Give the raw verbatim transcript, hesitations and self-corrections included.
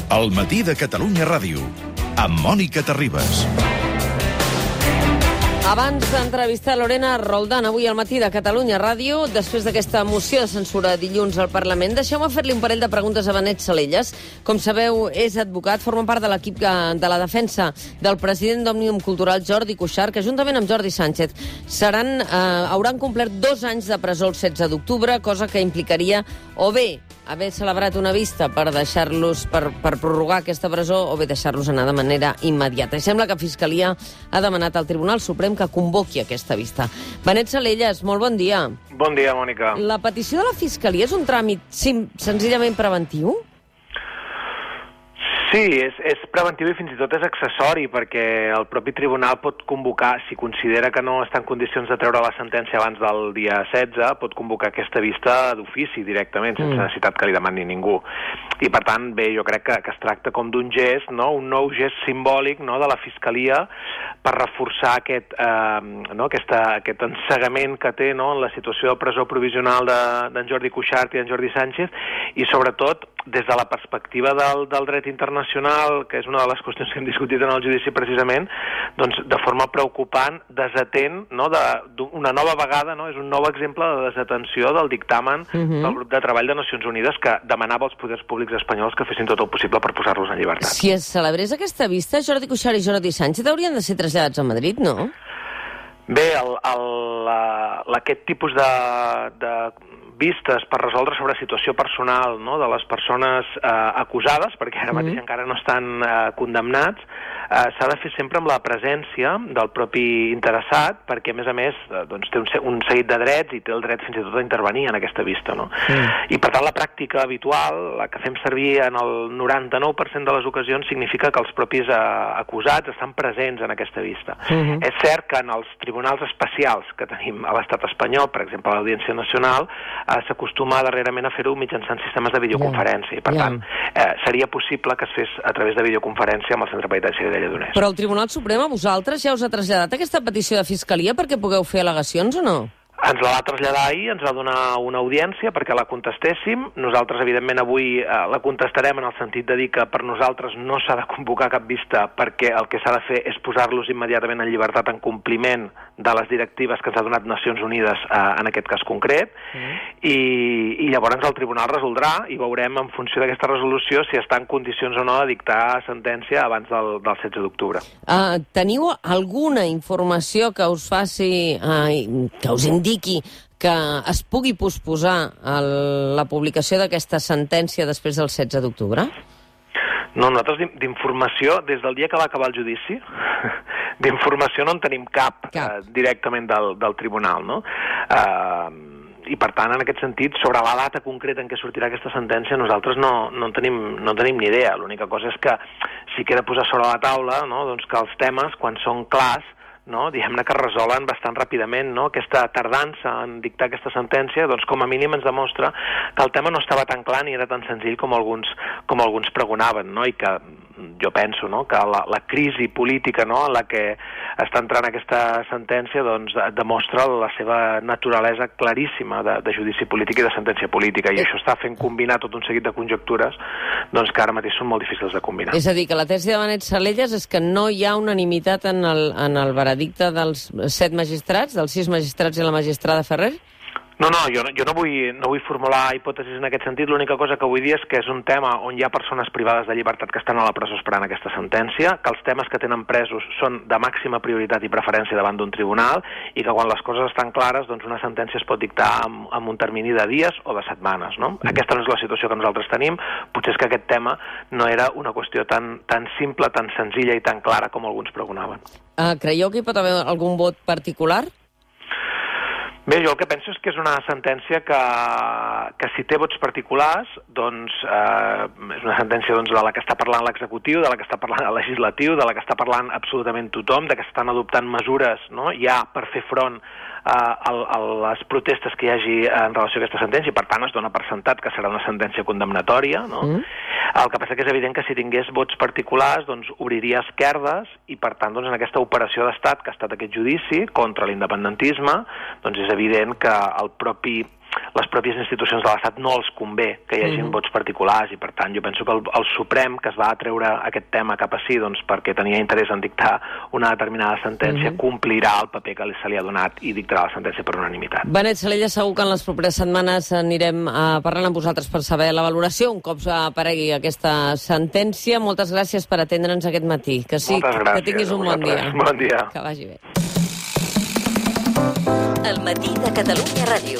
El matí de Catalunya Ràdio, amb Mònica Terribas. Abans d'entrevistar Lorena Roldán avui al matí de Catalunya Ràdio, després d'aquesta moció de censura dilluns al Parlament, deixeu-me fer-li un parell de preguntes a Benet Salellas. Com sabeu, és advocat, forma part de l'equip de la defensa del president d'Òmnium Cultural, Jordi Cuixart, que juntament amb Jordi Sánchez seran, eh, hauran complert dos anys de presó el setze d'octubre, cosa que implicaria o bé haver celebrat una vista per deixar-los, per, per prorrogar aquesta presó, o bé deixar-los anar de manera immediata. I sembla que Fiscalia ha demanat al Tribunal Suprem que convoqui aquesta vista. Benet Salellas, molt bon dia. Bon dia, Mònica. La petició de la Fiscalia és un tràmit sim, senzillament preventiu? Sí, és, és preventiu i fins i tot és accessori, perquè el propi tribunal pot convocar, si considera que no està en condicions de treure la sentència abans del dia setze, pot convocar aquesta vista d'ofici directament, sense mm. necessitat que li demani ningú. I per tant, bé, jo crec que, que es tracta com d'un gest, no? Un nou gest simbòlic, no?, de la Fiscalia per reforçar aquest, eh, no? Aquesta, aquest ensegament que té, no?, en la situació de presó provisional d'en de, Jordi Cuixart i d'en Jordi Sánchez, i sobretot des de la perspectiva del, del dret internacional, que és una de les qüestions que hem discutit en el judici precisament, doncs de forma preocupant, desatent, no?, de, una nova vegada, no?, és un nou exemple de desatenció del dictamen uh-huh. del grup de treball de Nacions Unides que demanava als poders públics espanyols que fessin tot el possible per posar-los en llibertat. Si es celebrés aquesta vista, Jordi Cuixart i Jordi Sánchez haurien de ser traslladats a Madrid, no? Bé, el, el, la, aquest tipus de, de vistes per resoldre sobre situació personal, no?, de les persones eh, acusades, perquè ara mateix mm. encara no estan eh, condemnats, eh, s'ha de fer sempre amb la presència del propi interessat, perquè a més a més eh, doncs, té un, un seguit de drets i té el dret fins i tot a intervenir en aquesta vista, no? Mm. I per tant la pràctica habitual, la que fem servir en el noranta-nou per cent de les ocasions, significa que els propis eh, acusats estan presents en aquesta vista. Mm-hmm. És cert que en els tribunals especials que tenim a l'estat espanyol, per exemple a l'Audiència Nacional, eh, s'acostuma darrerament a fer-ho mitjançant sistemes de videoconferència. I per yeah. tant, eh, seria possible que es fes a través de videoconferència amb el Centre Penitenciari de Lledoners. Però el Tribunal Suprem a vosaltres ja us ha traslladat aquesta petició de Fiscalia perquè pugueu fer al·legacions o no? Ens la va traslladar ahir, ens va donar una audiència perquè la contestéssim. Nosaltres, evidentment, avui eh, la contestarem en el sentit de dir que per nosaltres no s'ha de convocar cap vista perquè el que s'ha de fer és posar-los immediatament en llibertat en compliment de les directives que ens ha donat Nacions Unides eh, en aquest cas concret. Mm. I, i llavors el tribunal resoldrà i veurem en funció d'aquesta resolució si està en condicions o no de dictar sentència abans del, del setze d'octubre. Uh, teniu alguna informació que us faci, uh, que us indiqui que es pugui posposar el, la publicació d'aquesta sentència després del setze d'octubre? No, nosaltres d'informació, des del dia que va acabar el judici, d'informació no en tenim cap, cap. Eh, directament del, del tribunal, no? Eh, I per tant, en aquest sentit, sobre la data concreta en què sortirà aquesta sentència, nosaltres no, no, en tenim, no en tenim ni idea. L'única cosa és que sí que he de posar sobre la taula, no?, doncs que els temes, quan són clars, no?, diguem-ne que es resolen bastant ràpidament, no? Aquesta tardança en dictar aquesta sentència, doncs com a mínim ens demostra que el tema no estava tan clar ni era tan senzill com alguns, com alguns pregonaven, no?, i que jo penso, no?, que la, la crisi política, no?, en la que està entrant aquesta sentència, doncs demostra la seva naturalesa claríssima de, de judici polític i de sentència política, i això està fent combinar tot un seguit de conjectures doncs que ara mateix són molt difícils de combinar. És a dir, que la tesi de Benet Salellas és que no hi ha unanimitat en el, en el veredicte dels set magistrats, dels sis magistrats i la magistrada Ferrer? No, no, jo, jo no, vull, no vull formular hipòtesis en aquest sentit. L'única cosa que vull dir és que és un tema on hi ha persones privades de llibertat que estan a la presó esperant aquesta sentència, que els temes que tenen presos són de màxima prioritat i preferència davant d'un tribunal i que quan les coses estan clares, doncs una sentència es pot dictar amb, amb un termini de dies o de setmanes, no? Aquesta no és la situació que nosaltres tenim. Potser és que aquest tema no era una qüestió tan, tan simple, tan senzilla i tan clara com alguns pregonaven. Uh, creieu que hi pot haver algun vot particular? Bé, jo el que penso és que és una sentència que, que si té vots particulars, doncs eh, és una sentència doncs, de la que està parlant l'executiu, de la que està parlant el legislatiu, de la que està parlant absolutament tothom, de que s'estan adoptant mesures, no?, ja per fer front a, a les protestes que hi hagi en relació a aquesta sentència, i per tant es dona per sentat que serà una sentència condemnatòria, no? Mm. El que passa que és evident que si tingués vots particulars, doncs obriria esquerdes, i per tant doncs, en aquesta operació d'estat que ha estat aquest judici contra l'independentisme, doncs és evident que el propi les pròpies institucions de l'Estat no els convé que hi hagi mm-hmm. vots particulars, i per tant jo penso que el, el Suprem, que es va atreure aquest tema cap a si, doncs perquè tenia interès en dictar una determinada sentència, mm-hmm. complirà el paper que se li ha donat i dictarà la sentència per unanimitat. Benet Salellas, segur que en les properes setmanes anirem a parlar amb vosaltres per saber la valoració un cop aparegui aquesta sentència. Moltes gràcies per atendre'ns aquest matí. Que sí, que tinguis un bon dia. Bon dia. Que vagi bé. El matí de Catalunya Ràdio.